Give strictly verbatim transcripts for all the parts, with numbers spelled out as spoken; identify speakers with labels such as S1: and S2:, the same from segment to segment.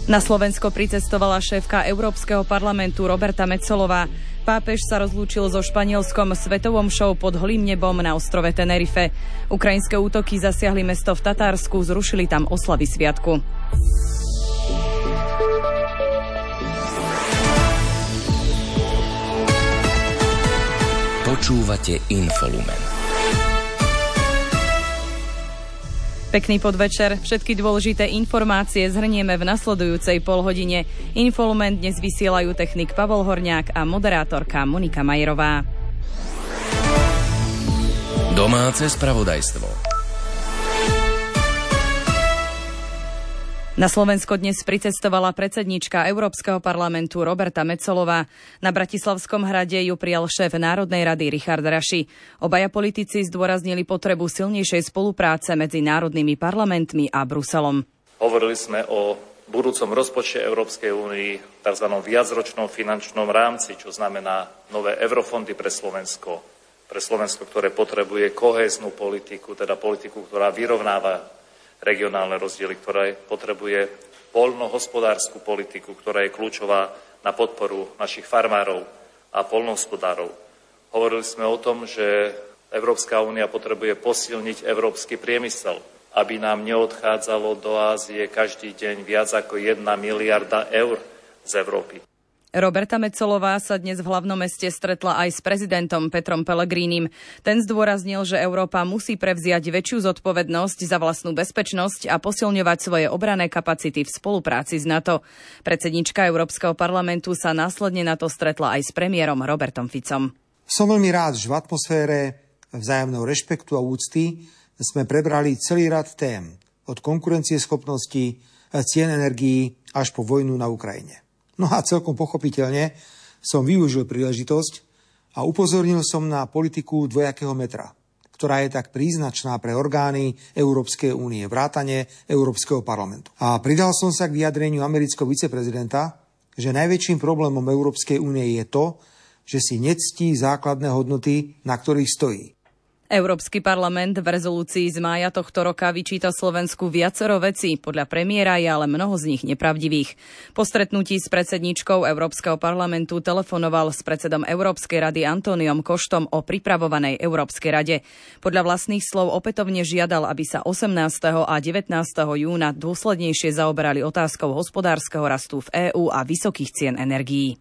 S1: Na Slovensko pricestovala šéfka Európskeho parlamentu Roberta Metsolová. Pápež sa rozlúčil so Španielskom svetovom show pod holým nebom na ostrove Tenerife. Ukrajinské útoky zasiahli mesto v Tatársku, zrušili tam oslavy sviatku.
S2: Počúvate Infolumen.
S1: Pekný podvečer. Všetky dôležité informácie zhrnieme v nasledujúcej polhodine. Infolumen dnes vysielajú technik Pavol Horňák a moderátorka Monika Majerová.
S2: Domáce spravodajstvo.
S1: Na Slovensko dnes pricestovala predsedníčka Európskeho parlamentu Roberta Metsolová. Na Bratislavskom hrade ju prijal šéf Národnej rady Richard Raši. Obaja politici zdôraznili potrebu silnejšej spolupráce medzi národnými parlamentmi a Bruselom.
S3: Hovorili sme o budúcom rozpočte Európskej únii, tzv. Viacročnom finančnom rámci, čo znamená nové eurofondy pre Slovensko. Pre Slovensko, ktoré potrebuje kohéznu politiku, teda politiku, ktorá vyrovnáva regionálne rozdiely, ktorá potrebuje poľnohospodársku politiku, ktorá je kľúčová na podporu našich farmárov a poľnohospodárov. Hovorili sme o tom, že Európska únia potrebuje posilniť európsky priemysel, aby nám neodchádzalo do Ázie každý deň viac ako jedna miliarda eur z Európy.
S1: Roberta Metsolová sa dnes v hlavnom meste stretla aj s prezidentom Petrom Pellegrinim. Ten zdôraznil, že Európa musí prevziať väčšiu zodpovednosť za vlastnú bezpečnosť a posilňovať svoje obranné kapacity v spolupráci s NATO. Predsedníčka Európskeho parlamentu sa následne na to stretla aj s premiérom Robertom Ficom.
S4: Som veľmi rád, že v atmosfére vzájomného rešpektu a úcty sme prebrali celý rad tém, od konkurencieschopnosti, cien energií až po vojnu na Ukrajine. No a celkom pochopiteľne som využil príležitosť a upozornil som na politiku dvojakého metra, ktorá je tak príznačná pre orgány Európskej únie, vrátane Európskeho parlamentu. A pridal som sa k vyjadreniu amerického viceprezidenta, že najväčším problémom Európskej únie je to, že si nectí základné hodnoty, na ktorých stojí.
S1: Európsky parlament v rezolúcii z mája tohto roka vyčíta Slovensku viacero vecí, podľa premiéra je ale mnoho z nich nepravdivých. Po stretnutí s predsedníčkou Európskeho parlamentu telefonoval s predsedom Európskej rady Antoniom Koštom o pripravovanej Európskej rade. Podľa vlastných slov opätovne žiadal, aby sa osemnásteho a devätnásteho júna dôslednejšie zaoberali otázkou hospodárskeho rastu v EÚ a vysokých cien energií.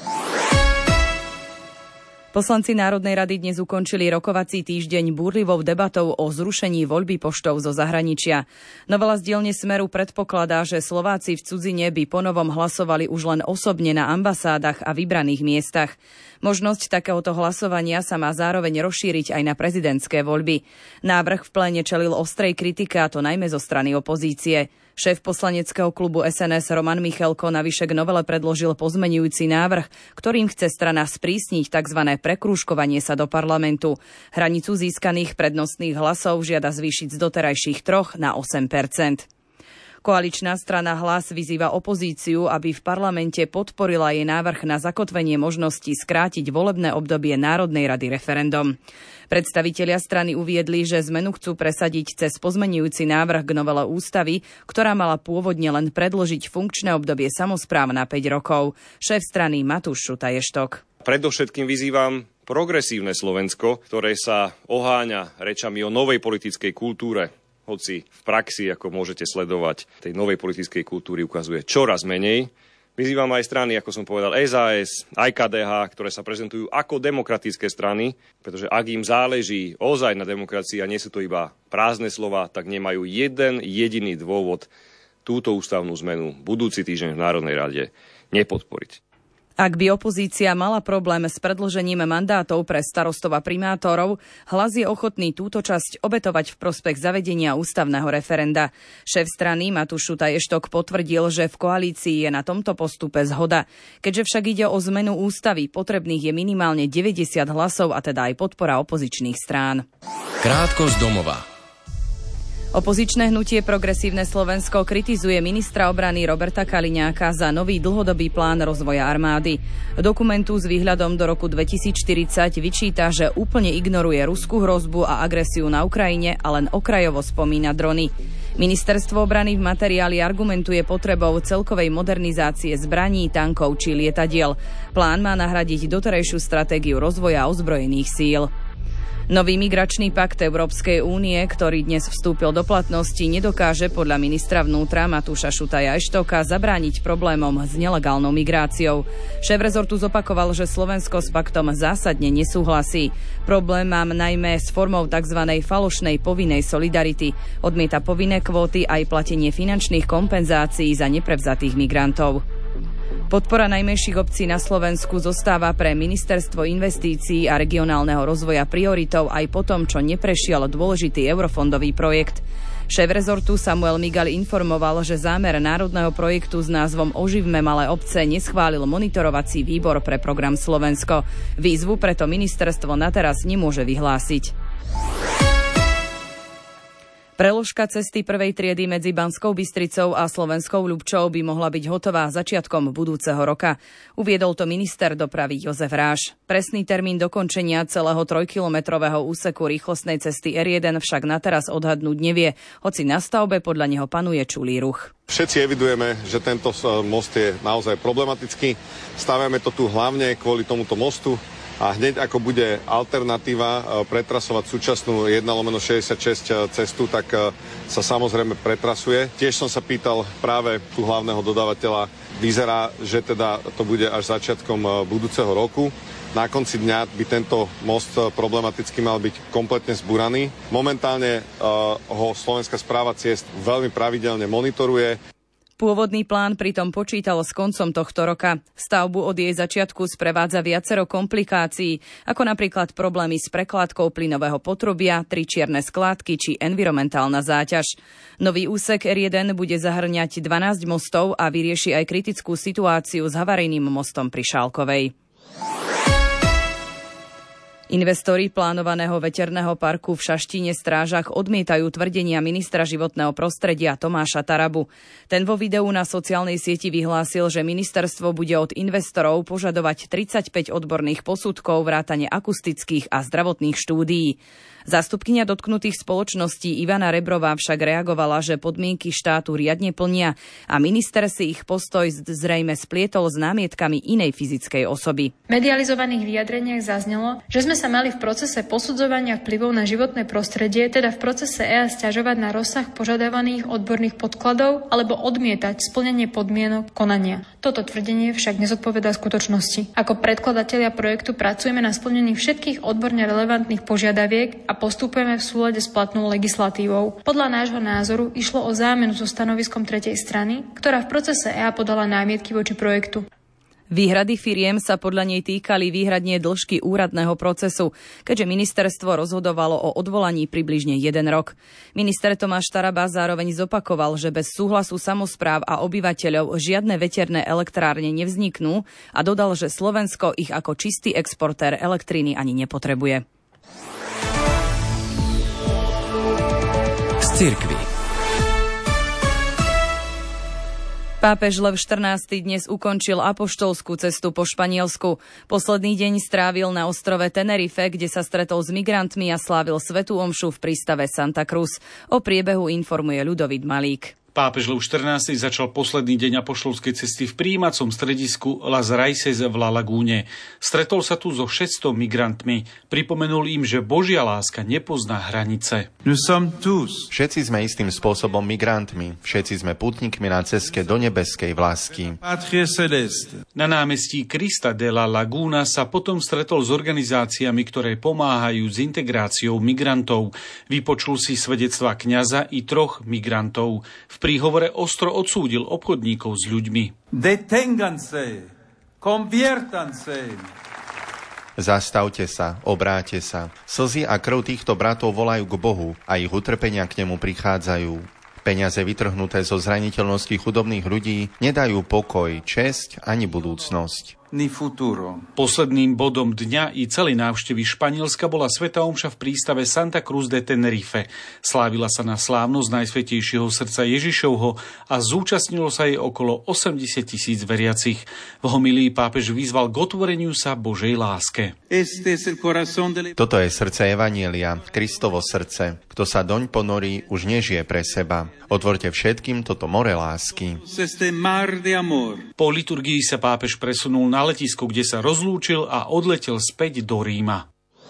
S1: Poslanci Národnej rady dnes ukončili rokovací týždeň búrlivou debatou o zrušení voľby poštou zo zahraničia. Novela z dielne Smeru predpokladá, že Slováci v cudzine by ponovom hlasovali už len osobne na ambasádach a vybraných miestach. Možnosť takéhoto hlasovania sa má zároveň rozšíriť aj na prezidentské voľby. Návrh v pléne čelil ostrej kritike, a to najmä zo strany opozície. Šéf poslaneckého klubu es en es Roman Michalko navyše k novele predložil pozmenujúci návrh, ktorým chce strana sprísniť tzv. Prekrúžkovanie sa do parlamentu. Hranicu získaných prednostných hlasov žiada zvýšiť z doterajších troch na osem percent. Koaličná strana Hlas vyzýva opozíciu, aby v parlamente podporila jej návrh na zakotvenie možnosti skrátiť volebné obdobie Národnej rady referendum. Predstavitelia strany uviedli, že zmenu chcú presadiť cez pozmenujúci návrh k novele ústavy, ktorá mala pôvodne len predložiť funkčné obdobie samospráv na päť rokov. Šéf strany Matúš Šutaj-Eštok.
S5: Predovšetkým vyzývam progresívne Slovensko, ktoré sa oháňa rečami o novej politickej kultúre, hoci v praxi, ako môžete sledovať, tej novej politickej kultúry ukazuje čoraz menej. Vyzývam aj strany, ako som povedal, es a es, aj ká dé há, ktoré sa prezentujú ako demokratické strany, pretože ak im záleží ozaj na demokracii a nie sú to iba prázdne slova, tak nemajú jeden jediný dôvod túto ústavnú zmenu budúci týždeň v Národnej rade nepodporiť.
S1: Ak by opozícia mala problém s predĺžením mandátov pre starostov a primátorov, Hlas je ochotný túto časť obetovať v prospech zavedenia ústavného referenda. Šéf strany Matúš Šutaj-Eštok potvrdil, že v koalícii je na tomto postupe zhoda. Keďže však ide o zmenu ústavy, potrebných je minimálne deväťdesiat hlasov, a teda aj podpora opozičných strán.
S2: Krátko z domova.
S1: Opozičné hnutie Progresívne Slovensko kritizuje ministra obrany Roberta Kaliňáka za nový dlhodobý plán rozvoja armády. Dokumentu s výhľadom do roku dvetisícštyridsať vyčíta, že úplne ignoruje ruskú hrozbu a agresiu na Ukrajine a len okrajovo spomína drony. Ministerstvo obrany v materiáli argumentuje potrebou celkovej modernizácie zbraní, tankov či lietadiel. Plán má nahradiť doterajšiu stratégiu rozvoja ozbrojených síl. Nový migračný pakt Európskej únie, ktorý dnes vstúpil do platnosti, nedokáže podľa ministra vnútra Matúša Šutaja Eštoka zabrániť problémom s nelegálnou migráciou. Šéf rezortu zopakoval, že Slovensko s paktom zásadne nesúhlasí. Problém mám najmä s formou tzv. Falošnej povinnej solidarity. Odmieta povinné kvóty aj platenie finančných kompenzácií za neprevzatých migrantov. Podpora najmenších obcí na Slovensku zostáva pre Ministerstvo investícií a regionálneho rozvoja prioritou aj po tom, čo neprešiel dôležitý eurofondový projekt. Šéf rezortu Samuel Migal informoval, že zámer národného projektu s názvom Oživme malé obce neschválil monitorovací výbor pre program Slovensko. Výzvu preto ministerstvo nateraz nemôže vyhlásiť. Preložka cesty prvej triedy medzi Banskou Bystricou a Slovenskou Ľubčou by mohla byť hotová začiatkom budúceho roka. Uviedol to minister dopravy Jozef Ráš. Presný termín dokončenia celého trojkilometrového úseku rýchlostnej cesty er jeden však nateraz odhadnúť nevie, hoci na stavbe podľa neho panuje čulý ruch.
S6: Všetci evidujeme, že tento most je naozaj problematický. Staviame to tu hlavne kvôli tomuto mostu. A hneď ako bude alternatíva pretrasovať súčasnú jeden lomeno šesťdesiatšesť cestu, tak sa samozrejme pretrasuje. Tiež som sa pýtal práve tu hlavného dodávateľa. Vyzerá, že teda to bude až začiatkom budúceho roku. Na konci dňa by tento most problematicky mal byť kompletne zbúraný. Momentálne ho Slovenská správa ciest veľmi pravidelne monitoruje.
S1: Pôvodný plán pritom počítal s koncom tohto roka. Stavbu od jej začiatku sprevádza viacero komplikácií, ako napríklad problémy s prekladkou plynového potrubia, tri čierne skládky či environmentálna záťaž. Nový úsek er jeden bude zahrňať dvanásť mostov a vyrieši aj kritickú situáciu s havarijným mostom pri Šálkovej. Investori plánovaného veterného parku v Šaštíne Strážach odmietajú tvrdenia ministra životného prostredia Tomáša Tarabu. Ten vo videu na sociálnej sieti vyhlásil, že ministerstvo bude od investorov požadovať tridsaťpäť odborných posudkov vrátane akustických a zdravotných štúdií. Zástupkyňa dotknutých spoločností Ivana Rebrová však reagovala, že podmienky štátu riadne plnia a minister si ich postoj zrejme splietol s námietkami inej fyzickej osoby.
S7: V medializovaných vyjadreniach zaznelo, že sme sa mali v procese posudzovania vplyvov na životné prostredie, teda v procese é á sťažovať na rozsah požadovaných odborných podkladov alebo odmietať splnenie podmienok konania. Toto tvrdenie však nezodpovedá skutočnosti. Ako predkladatelia projektu pracujeme na splnení všetkých odborne relevantných požiadaviek a postupujeme v súlade s platnou legislatívou. Podľa nášho názoru išlo o zámenu so stanoviskom tretej strany, ktorá v procese é á podala námietky voči projektu.
S1: Výhrady firiem sa podľa nej týkali výhradne dĺžky úradného procesu, keďže ministerstvo rozhodovalo o odvolaní približne jeden rok. Minister Tomáš Taraba zároveň zopakoval, že bez súhlasu samospráv a obyvateľov žiadne veterné elektrárne nevzniknú a dodal, že Slovensko ich ako čistý exportér elektriny ani nepotrebuje.
S2: Z cirkvi.
S1: Pápež Lev štrnásty dnes ukončil apoštolskú cestu po Španielsku. Posledný deň strávil na ostrove Tenerife, kde sa stretol s migrantmi a slávil svätú omšu v prístave Santa Cruz. O priebehu informuje Ľudovít Malík.
S8: Pápež Lev štrnásty začal posledný deň apoštolskej cesty v prijímacom stredisku Las Raíces v La Lagúne. Stretol sa tu so šesťsto migrantmi. Pripomenul im, že Božia láska nepozná hranice.
S9: Všetci sme istým spôsobom migrantmi. Všetci sme pútnikmi na ceste do nebeskej vlásky.
S8: Na námestí Krista de la Laguna sa potom stretol s organizáciami, ktoré pomáhajú s integráciou migrantov. Vypočul si svedectvá kňaza i troch migrantov. V príhovore ostro odsúdil obchodníkov s ľuďmi.
S10: Deténganse, conviértanse.
S9: Zastavte sa, obráte sa. Slzy a krv týchto bratov volajú k Bohu a ich utrpenia k nemu prichádzajú. Peniaze vytrhnuté zo zraniteľnosti chudobných ľudí nedajú pokoj, česť ani budúcnosť.
S10: ni futuro.
S8: Posledným bodom dňa i celej návštevy Španielska bola svätá omša v prístave Santa Cruz de Tenerife. Slávila sa na slávnosť Najsvätejšieho srdca Ježišovho a zúčastnilo sa jej okolo osemdesiat tisíc veriacich. V homílii pápež vyzval k otvoreniu sa Božej láske.
S9: Toto je srdce Evanjelia, Kristovo srdce. Kto sa doň ponorí, už nežije pre seba. Otvorte všetkým toto more lásky.
S8: Po liturgii sa pápež presunul na letisko, kde sa rozlúčil a odletel späť do Ríma.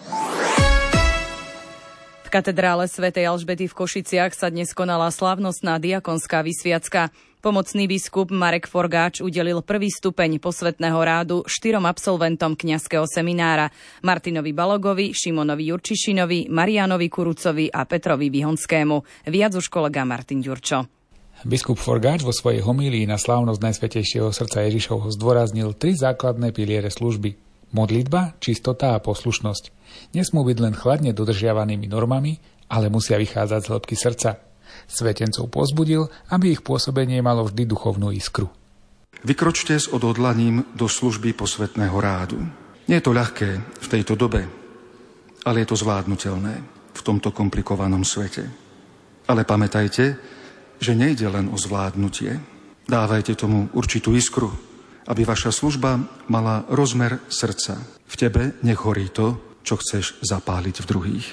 S1: V katedrále svätej Alžbety v Košiciach sa dnes konala slávnostná diakonská vysviacka. Pomocný biskup Marek Forgáč udelil prvý stupeň posvätného rádu štyrom absolventom kňazského seminára: Martinovi Balogovi, Šimonovi Jurčišinovi, Marianovi Kurucovi a Petrovi Vihonskému. Viac už kolega Martin Ďurčo.
S11: Biskup Forgáč vo svojej homílii na slávnosť Najsvätejšieho srdca Ježišovho zdôraznil tri základné piliere služby: modlitba, čistota a poslušnosť. Nesmú byť len chladne dodržiavanými normami, ale musia vychádzať z hĺbky srdca. Svetencov povzbudil, aby ich pôsobenie malo vždy duchovnú iskru.
S12: Vykročte s odhodlaním do služby posvätného rádu. Nie je to ľahké v tejto dobe, ale je to zvládnutelné v tomto komplikovanom svete. Ale pamätajte, že nejde len o zvládnutie. Dávajte tomu určitú iskru, aby vaša služba mala rozmer srdca. V tebe nech horí to, čo chceš zapáliť v druhých.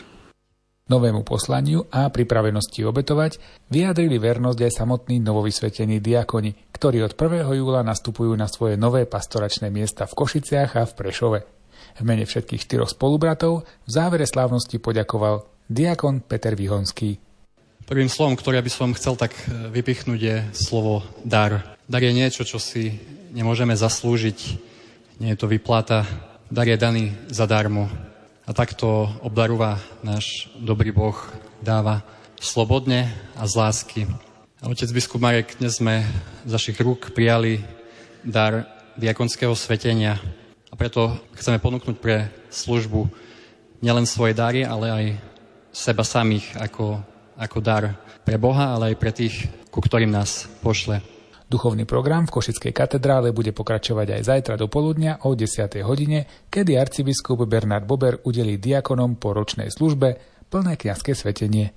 S11: Novému poslaniu a pripravenosti obetovať vyjadrili vernosť aj samotní novovysvetení diakoni, ktorí od prvého júla nastupujú na svoje nové pastoračné miesta v Košiciach a v Prešove. V mene všetkých štyroch spolubratov v závere slávnosti poďakoval diakon Peter Vihonský.
S13: Prvým slovom, ktoré by som chcel tak vypichnúť, je slovo dar. Dar je niečo, čo si nemôžeme zaslúžiť. Nie je to výplata. Dar je daný zadarmo. A takto obdarúva náš dobrý Boh, dáva slobodne a z lásky. A otec biskup Marek, dnes sme z našich rúk prijali dar diakonského svetenia. A preto chceme ponúknuť pre službu nielen svoje dary, ale aj seba samých ako, ako dar pre Boha, ale aj pre tých, ku ktorým nás pošle.
S11: Duchovný program v Košickej katedrále bude pokračovať aj zajtra do poludnia o desiatej hodine, kedy arcibiskup Bernard Bober udelí diakonom po ročnej službe plné kňazské svetenie.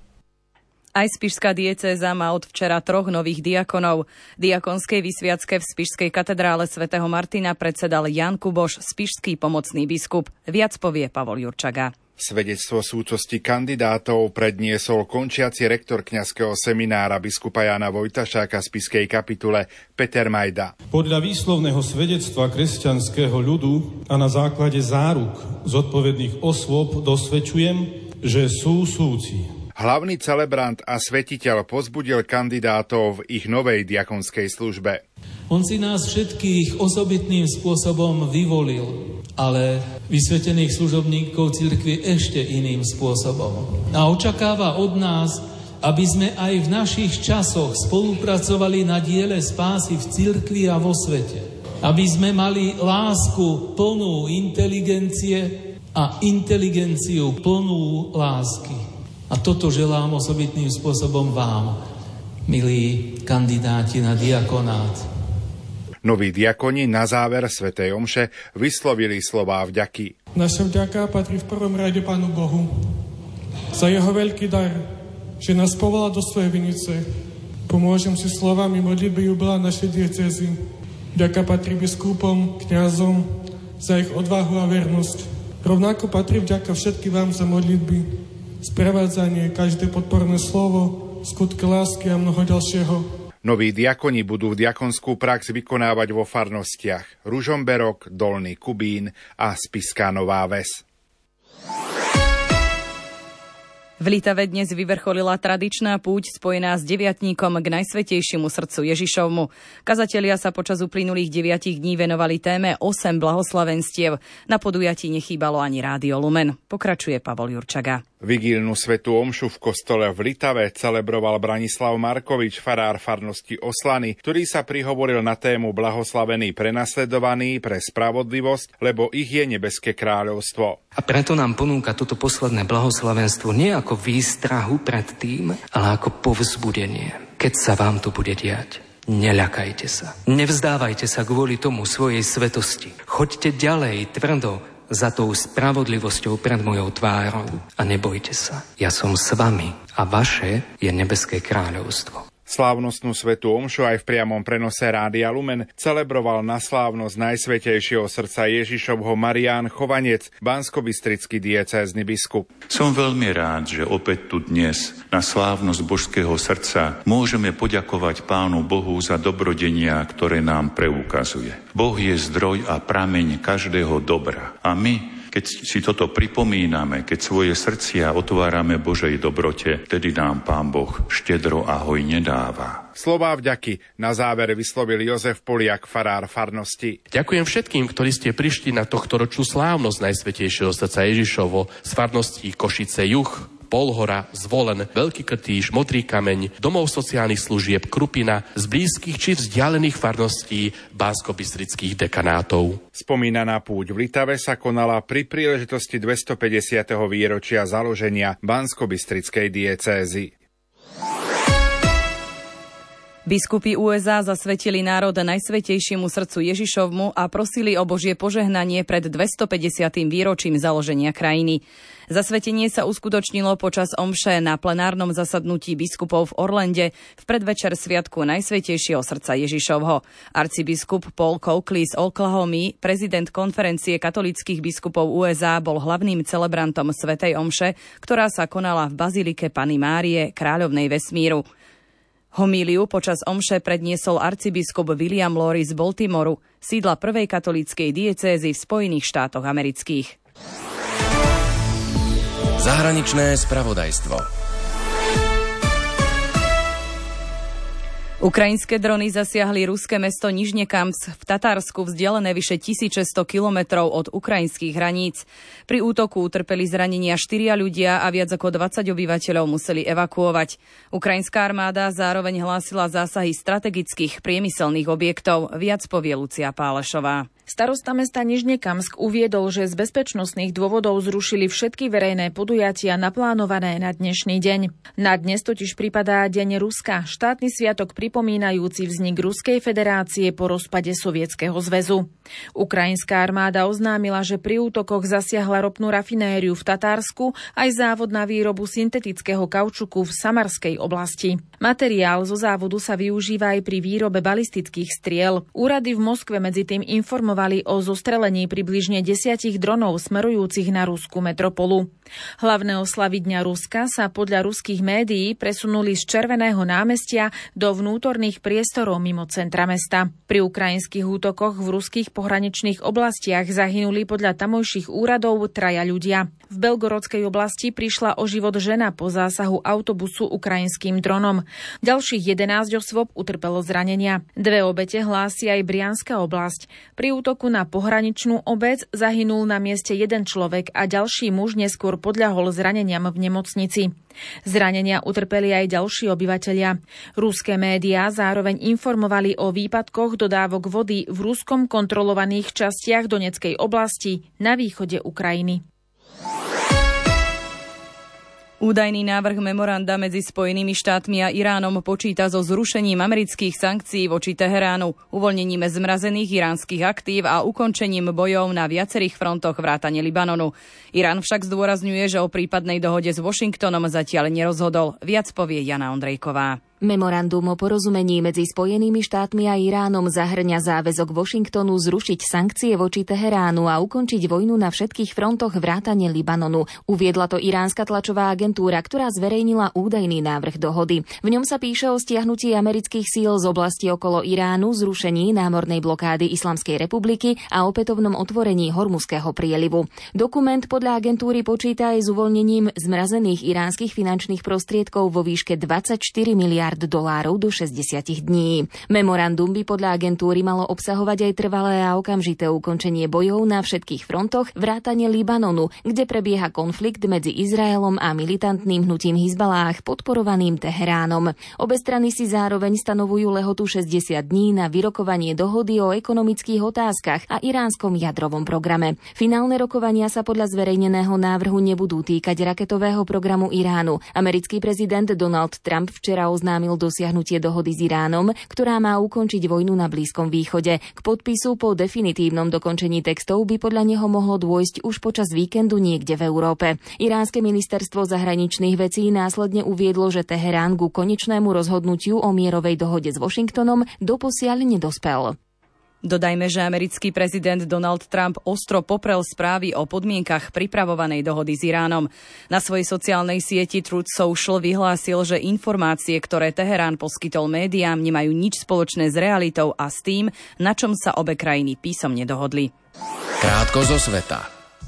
S1: Aj spišská diecéza má od včera troch nových diakonov. Diakonskej vysviacke v spišskej katedrále svätého Martina predsedal Jan Kuboš, spišský pomocný biskup. Viac povie Pavol Jurčaga.
S14: Svedectvo súcosti kandidátov predniesol končiaci rektor kňazského seminára biskupa Jána Vojtašáka z spišskej kapitule Peter Majda.
S15: Podľa výslovného svedectva kresťanského ľudu a na základe záruk zodpovedných osôb dosvedčujem, že sú súci.
S14: Hlavný celebrant a svetiteľ povzbudil kandidátov v ich novej diakonskej službe.
S16: On si nás všetkých osobitným spôsobom vyvolil, ale vysvetených služobníkov cirkvi ešte iným spôsobom. A očakáva od nás, aby sme aj v našich časoch spolupracovali na diele spásy v cirkvi a vo svete. Aby sme mali lásku plnú inteligencie a inteligenciu plnú lásky. A toto želám osobitným spôsobom vám, milí kandidáti na diakonát.
S14: Noví diakoni na záver svätej omše vyslovili slová vďaky.
S15: Naša vďaka patrí v prvom rade Pánu Bohu za jeho veľký dar, že nás povolal do svojej vinice. Pomôžem si slovami modlitby jubila našej diecézy. Vďaka patrí biskupom, kňazom za ich odvahu a vernosť. Rovnako patrí vďaka všetkým vám za modlitby, sprevádzanie, každé podporné slovo, skutky lásky a mnoho ďalšieho.
S14: Noví diakoni budú v diakonskú prax vykonávať vo farnostiach Ružomberok, Dolný Kubín a Spišská Nová Ves.
S1: V Litave dnes vyvrcholila tradičná púť spojená s deviatníkom k Najsvätejšiemu srdcu Ježišovmu. Kazatelia sa počas uplynulých deviatich dní venovali téme osem blahoslavenstiev. Na podujatí nechýbalo ani Rádio Lumen. Pokračuje Pavol Jurčaga.
S14: Vigílnu svätú omšu v kostole v Litave celebroval Branislav Markovič, farár farnosti Oslany, ktorý sa prihovoril na tému blahoslavení prenasledovaní pre spravodlivosť, lebo ich je nebeské kráľovstvo.
S17: A preto nám ponúka toto posledné blahoslavenstvo nie ako výstrahu pred tým, ale ako povzbudenie, keď sa vám to bude diať. Neľakajte sa. Nevzdávajte sa kvôli tomu svojej svetosti. Choďte ďalej tvrdo za tou spravodlivosťou pred mojou tvárou. A nebojte sa. Ja som s vami a vaše je nebeské kráľovstvo.
S14: Slávnostnú svätú omšu aj v priamom prenose Rádia Lumen celebroval na slávnosť Najsvätejšieho srdca Ježišovho Marián Chovanec, banskobystrický diecézny biskup.
S18: Som veľmi rád, že opäť tu dnes na slávnosť Božského srdca môžeme poďakovať Pánu Bohu za dobrodenia, ktoré nám preukazuje. Boh je zdroj a prameň každého dobra. A my, keď si toto pripomíname, keď svoje srdcia otvárame Božej dobrote, tedy nám Pán Boh štedro a hojne dáva.
S14: Slová vďaky na záver vyslovil Jozef Poliak, farár farnosti.
S19: Ďakujem všetkým, ktorí ste prišli na tohtoročnú slávnosť Najsvätejšieho srdca Ježišovo z farností Košice Juh, Polhora, Zvolen, Veľký Krtíš, Modrý Kameň, domov sociálnych služieb Krupina, z blízkych či vzdialených farností banskobystrických dekanátov.
S14: Spomínaná púť v Litave sa konala pri príležitosti dvestopäťdesiateho výročia založenia banskobystrickej diecézy.
S1: Biskupy ú es á zasvetili národ Najsvätejšiemu srdcu Ježišovmu a prosili o Božie požehnanie pred dvestopäťdesiatym výročím založenia krajiny. Zasvetenie sa uskutočnilo počas omše na plenárnom zasadnutí biskupov v Orlande v predvečer sviatku Najsvätejšieho srdca Ježišovho. Arcibiskup Paul Coakley z Oklahomy, prezident konferencie katolíckych biskupov ú es á, bol hlavným celebrantom svätej omše, ktorá sa konala v bazilike Panny Márie, kráľovnej vesmíru. Homíliu počas omše predniesol arcibiskup William Lori z Baltimoru, sídla prvej katolíckej diecézy v Spojených štátoch amerických.
S2: Zahraničné spravodajstvo.
S1: Ukrajinské drony zasiahli ruské mesto Nižnekamsk v Tatársku, vzdialené vyše tisícšesťsto kilometrov od ukrajinských hraníc. Pri útoku utrpeli zranenia štyria ľudia a viac ako dvadsať obyvateľov museli evakuovať. Ukrajinská armáda zároveň hlásila zásahy strategických priemyselných objektov. Viac povie Lucia Pálešová.
S20: Starosta mesta Nižnekamsk uviedol, že z bezpečnostných dôvodov zrušili všetky verejné podujatia naplánované na dnešný deň. Na dnes totiž pripadá Deň Ruska, štátny sviatok pripomínajúci vznik Ruskej federácie po rozpade Sovietskeho zväzu. Ukrajinská armáda oznámila, že pri útokoch zasiahla ropnú rafinériu v Tatársku aj závod na výrobu syntetického kaučuku v Samarskej oblasti. Materiál zo závodu sa využíva aj pri výrobe balistických striel. Úrady v Moskve medzi tým informovali o zostrelení približne desiatich dronov smerujúcich na ruskú metropolu. Hlavné oslavy Dňa Ruska sa podľa ruských médií presunuli z Červeného námestia do vnútorných priestorov mimo centra mesta. Pri ukrajinských útokoch v ruských pohraničných oblastiach zahynuli podľa tamojších úradov traja ľudia. V Belgorodskej oblasti prišla o život žena po zásahu autobusu ukrajinským dronom. Ďalších jedenásť osôb utrpelo zranenia. Dve obete hlási aj Brianská oblasť. Pri útoku na pohraničnú obec zahynul na mieste jeden človek a ďalší muž neskôr podľahol zraneniam v nemocnici. Zranenia utrpeli aj ďalší obyvatelia. Ruské médiá zároveň informovali o výpadkoch dodávok vody v ruskom kontrolovaných častiach Donetskej oblasti na východe Ukrajiny.
S1: Údajný návrh memoranda medzi Spojenými štátmi a Iránom počíta so zrušením amerických sankcií voči Teheránu, uvoľnením zmrazených iránskych aktív a ukončením bojov na viacerých frontoch vrátane Libanonu. Irán však zdôrazňuje, že o prípadnej dohode s Washingtonom zatiaľ nerozhodol. Viac povie Jana Ondrejková.
S21: Memorandum o porozumení medzi Spojenými štátmi a Iránom zahŕňa záväzok Washingtonu zrušiť sankcie voči Teheránu a ukončiť vojnu na všetkých frontoch vrátane Libanonu. Uviedla to iránska tlačová agentúra, ktorá zverejnila údajný návrh dohody. V ňom sa píše o stiahnutí amerických síl z oblasti okolo Iránu, zrušení námornej blokády Islamskej republiky a opätovnom otvorení Hormuzského prielivu. Dokument podľa agentúry počíta aj s uvoľnením zmrazených iránskych finančných prostriedkov vo výške dvadsaťštyri miliárd dolárov do šesťdesiat dní. Memorandum by podľa agentúry malo obsahovať aj trvalé a okamžité ukončenie bojov na všetkých frontoch vrátane Libanonu, kde prebieha konflikt medzi Izraelom a militantným hnutím Hizbalách podporovaným Teheránom. Obe strany si zároveň stanovujú lehotu šesťdesiat dní na vyrokovanie dohody o ekonomických otázkach a iránskom jadrovom programe. Finálne rokovania sa podľa zverejneného návrhu nebudú týkať raketového programu Iránu. Americký prezident Donald Trump včera oznámil oznámil dosiahnutie dohody s Iránom, ktorá má ukončiť vojnu na Blízkom východe. K podpisu po definitívnom dokončení textov by podľa neho mohlo dôjsť už počas víkendu niekde v Európe. Iránske ministerstvo zahraničných vecí následne uviedlo, že Teherán ku konečnému rozhodnutiu o mierovej dohode s Washingtonom doposiaľ nedospel.
S1: Dodajme, že americký prezident Donald Trump ostro poprel správy o podmienkach pripravovanej dohody s Iránom. Na svojej sociálnej sieti Truth Social vyhlásil, že informácie, ktoré Teherán poskytol médiám, nemajú nič spoločné s realitou a s tým, na čom sa obe krajiny písomne dohodli.
S2: Krátko zo sveta.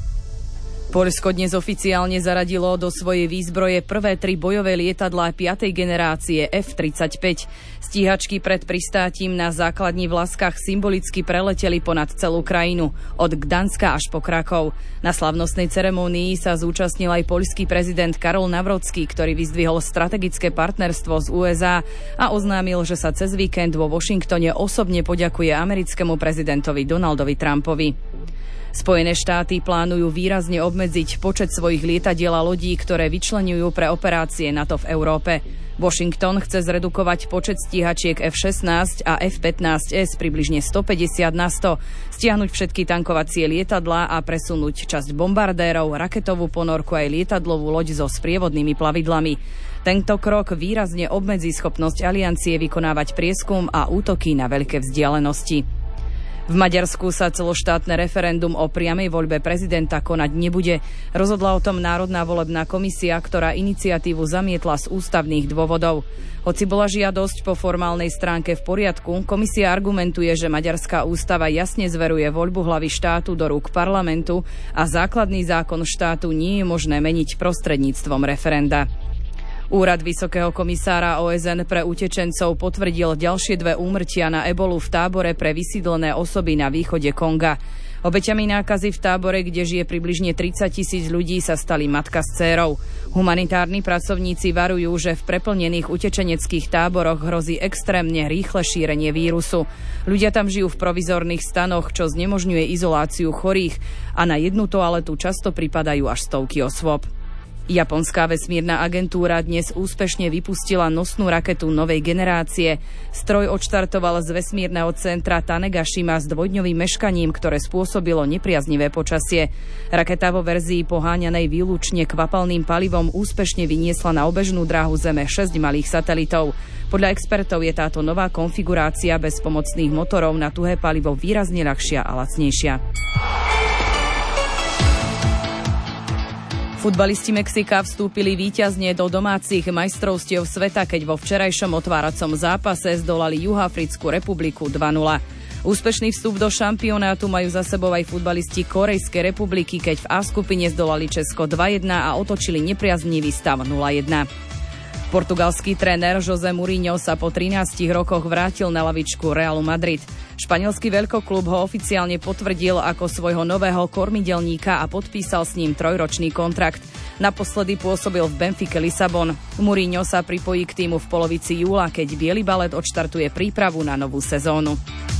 S1: Poľsko dnes oficiálne zaradilo do svojej výzbroje prvé tri bojové lietadlá piatej generácie ef tridsaťpäť. Stíhačky pred pristátím na základni v Laskách symbolicky preleteli ponad celú krajinu, od Gdanska až po Krakov. Na slavnostnej ceremonii sa zúčastnil aj poľský prezident Karol Nawrocki, ktorý vyzdvihol strategické partnerstvo z ú es á a oznámil, že sa cez víkend vo Washingtone osobne poďakuje americkému prezidentovi Donaldovi Trumpovi. Spojené štáty plánujú výrazne obmedziť počet svojich lietadiel a lodí, ktoré vyčleňujú pre operácie NATO v Európe. Washington chce zredukovať počet stíhačiek ef šestnásť a ef pätnásť es približne stopäťdesiat na sto, stiahnuť všetky tankovacie lietadlá a presunúť časť bombardérov, raketovú ponorku aj lietadlovú loď so sprievodnými plavidlami. Tento krok výrazne obmedzí schopnosť aliancie vykonávať prieskum a útoky na veľké vzdialenosti. V Maďarsku sa celoštátne referendum o priamej voľbe prezidenta konať nebude. Rozhodla o tom Národná volebná komisia, ktorá iniciatívu zamietla z ústavných dôvodov. Hoci bola žiadosť po formálnej stránke v poriadku, komisia argumentuje, že maďarská ústava jasne zveruje voľbu hlavy štátu do rúk parlamentu a základný zákon štátu nie je možné meniť prostredníctvom referenda. Úrad Vysokého komisára ó es en pre utečencov potvrdil ďalšie dve úmrtia na ebolu v tábore pre vysídlené osoby na východe Konga. Obeťami nákazy v tábore, kde žije približne tridsať tisíc ľudí, sa stali matka s dcérou. Humanitárni pracovníci varujú, že v preplnených utečeneckých táboroch hrozí extrémne rýchle šírenie vírusu. Ľudia tam žijú v provizorných stanoch, čo znemožňuje izoláciu chorých a na jednu toaletu často pripadajú až stovky osôb. Japonská vesmírna agentúra dnes úspešne vypustila nosnú raketu novej generácie. Stroj odštartoval z vesmírneho centra Tanegashima s dvojdňovým meškaním, ktoré spôsobilo nepriaznivé počasie. Raketa vo verzii poháňanej výlučne kvapalným palivom úspešne vyniesla na obežnú dráhu Zeme šesť malých satelitov. Podľa expertov je táto nová konfigurácia bez pomocných motorov na tuhé palivo výrazne ľahšia a lacnejšia. Futbalisti Mexika vstúpili víťazne do domácich majstrovstiev sveta, keď vo včerajšom otváracom zápase zdolali Juhoafrickú republiku dva nula. Úspešný vstup do šampionátu majú za sebou aj futbalisti Korejskej republiky, keď v A skupine zdolali Česko dva jedna a otočili nepriaznivý stav nula jedna. Portugalský tréner José Mourinho sa po trinástich rokoch vrátil na lavičku Realu Madrid. Španielský veľkoklub ho oficiálne potvrdil ako svojho nového kormidelníka a podpísal s ním trojročný kontrakt. Naposledy pôsobil v Benfique Lisabon. Mourinho sa pripojí k týmu v polovici júla, keď Biely balet odštartuje prípravu na novú sezónu.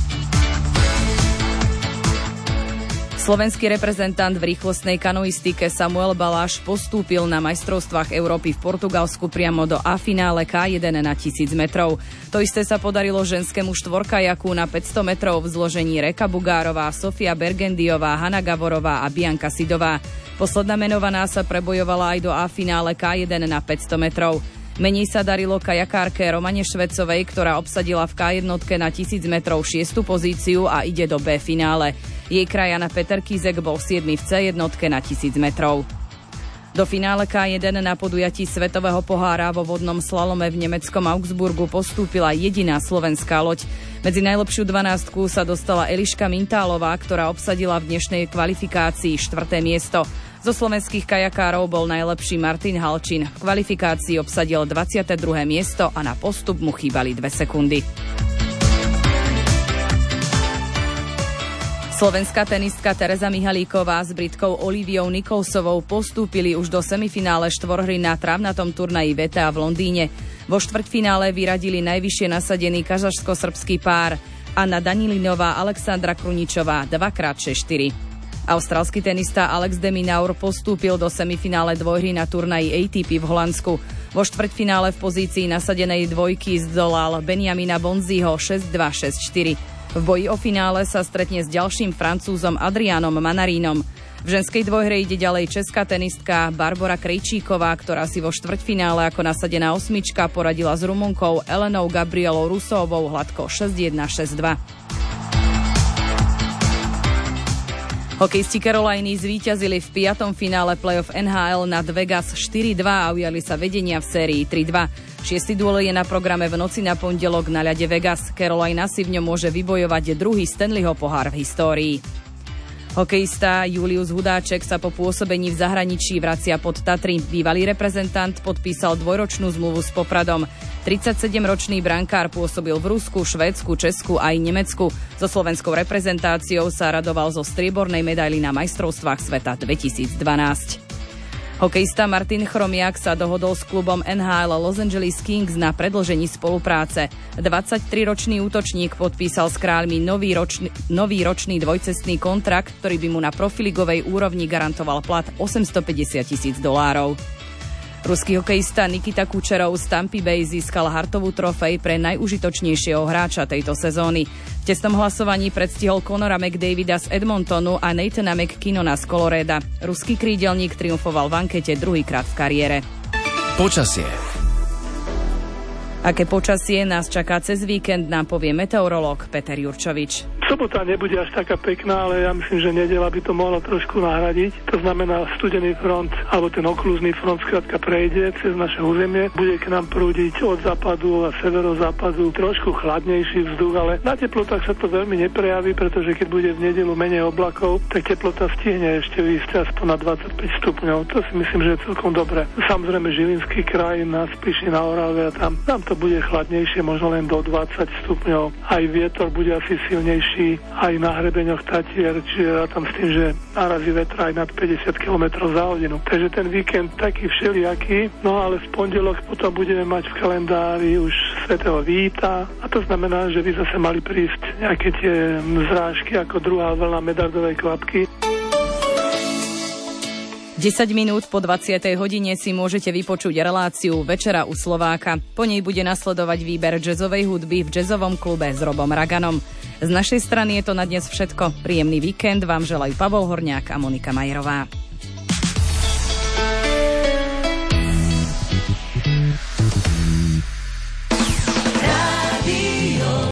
S1: Slovenský reprezentant v rýchlostnej kanoistike Samuel Baláš postúpil na majstrovstvách Európy v Portugalsku priamo do A-finále ká jeden na tisíc metrov. To isté sa podarilo ženskému štvorkajaku na päťsto metrov v zložení Reka Bugárová, Sofia Bergendiová, Hanna Gavorová a Bianka Sidová. Posledná menovaná sa prebojovala aj do A-finále ká jeden na päťsto metrov. Menej sa darilo kajakárke Romane Švecovej, ktorá obsadila v ká jeden na tisíc metrov šiestu pozíciu a ide do B finále. Jej krajana Peter Kizek bol siedmy v cé jeden na tisíc metrov. Do finále ká jeden na podujatí Svetového pohára vo vodnom slalome v nemeckom Augsburgu postúpila jediná slovenská loď. Medzi najlepšiu dvanástku sa dostala Eliška Mintálová, ktorá obsadila v dnešnej kvalifikácii štvrté miesto. Zo slovenských kajakárov bol najlepší Martin Halčin. V kvalifikácii obsadil dvadsiate druhé miesto a na postup mu chýbali dve sekundy. Slovenská tenistka Tereza Mihalíková s Britkou Oliviou Nicholsovou postúpili už do semifinále štvorhry na trávnatom turnaji vé té á v Londýne. Vo štvrťfinále vyradili najvyššie nasadený kazašsko-srbský pár Anna Danilinová, Alexandra Kruničová dva krát šesť štyri. Austrálsky tenista Alex de Minaur postúpil do semifinále dvojhry na turnaji á té pé v Holandsku. Vo štvrťfinále v pozícii nasadenej dvojky zdolal Benjamina Bonziho šesť dva šesť štyri. V boji o finále sa stretne s ďalším Francúzom Adrianom Manarínom. V ženskej dvojhre ide ďalej česká tenistka Barbora Krejčíková, ktorá si vo štvrťfinále ako nasadená osmička poradila s Rumunkou Elenou Gabrielou Rusovou hladko šesť jedna šesť dva. Hokejisti Caroliny zvíťazili v piatom finále playoff en há el nad Vegas štyri dva a ujali sa vedenia v sérii tri dva. Šiestý duel je na programe v noci na pondelok na ľade Vegas. Carolina si v ňom môže vybojovať druhý Stanleyho pohár v histórii. Hokejista Julius Hudáček sa po pôsobení v zahraničí vracia pod Tatry. Bývalý reprezentant podpísal dvojročnú zmluvu s Popradom. tridsaťsedemročný brankár pôsobil v Rusku, Švédsku, Česku aj Nemecku. So slovenskou reprezentáciou sa radoval zo striebornej medaily na majstrovstvách sveta dvetisícdvanásť. Hokejista Martin Chromiak sa dohodol s klubom en há el Los Angeles Kings na predĺžení spolupráce. dvadsaťtriročný útočník podpísal s kráľmi nový ročný, nový ročný dvojcestný kontrakt, ktorý by mu na profiligovej úrovni garantoval plat osemstopäťdesiat tisíc dolárov. Ruský hokejista Nikita Kučerov z Tampy Bay získal Hartovú trofej pre najužitočnejšieho hráča tejto sezóny. V tesnom hlasovaní predstihol Conora McDavida z Edmontonu a Nathana McKinnona z Colorada. Ruský krídelník triumfoval v ankete druhýkrát v kariére.
S2: Počasie.
S1: Aké počasie nás čaká cez víkend, nám povie meteorológ Peter Jurčovič.
S3: Sobota nebude až taká pekná, ale ja myslím, že nedeľa by to mohla trošku nahradiť. To znamená, studený front, alebo ten oklúzny front skrátka prejde cez naše územie. Bude k nám prúdiť od západu a severozápadu trošku chladnejší vzduch, ale na teplotách sa to veľmi neprejaví, pretože keď bude v nedeľu menej oblakov, tak teplota stihne ešte výjsť aspoň na dvadsaťpäť stupňov. To si myslím, že je celkom dobre. Samozrejme Žilinský kraj, nás Spiši na Orave a tam, tam to bude chladnejšie, možno len do dvadsať stupňov. Aj vietor bude asi silnejší aj na hrebeňoch Tatier, čiže ja tam s tým, že narazí vetra aj nad päťdesiat kilometrov za hodinu. Takže ten víkend taký všelijaký, no ale v pondelok potom budeme mať v kalendári už svätého Víta a to znamená, že by zase mali prísť nejaké tie zrážky ako druhá vlna medardovej kvapky.
S1: desať minút po dvadsiatej hodine si môžete vypočuť reláciu Večera u Slováka. Po nej bude nasledovať výber jazzovej hudby v jazzovom klube s Robom Raganom. Z našej strany je to na dnes všetko. Príjemný víkend vám želajú Pavol Horňák a Monika Majerová.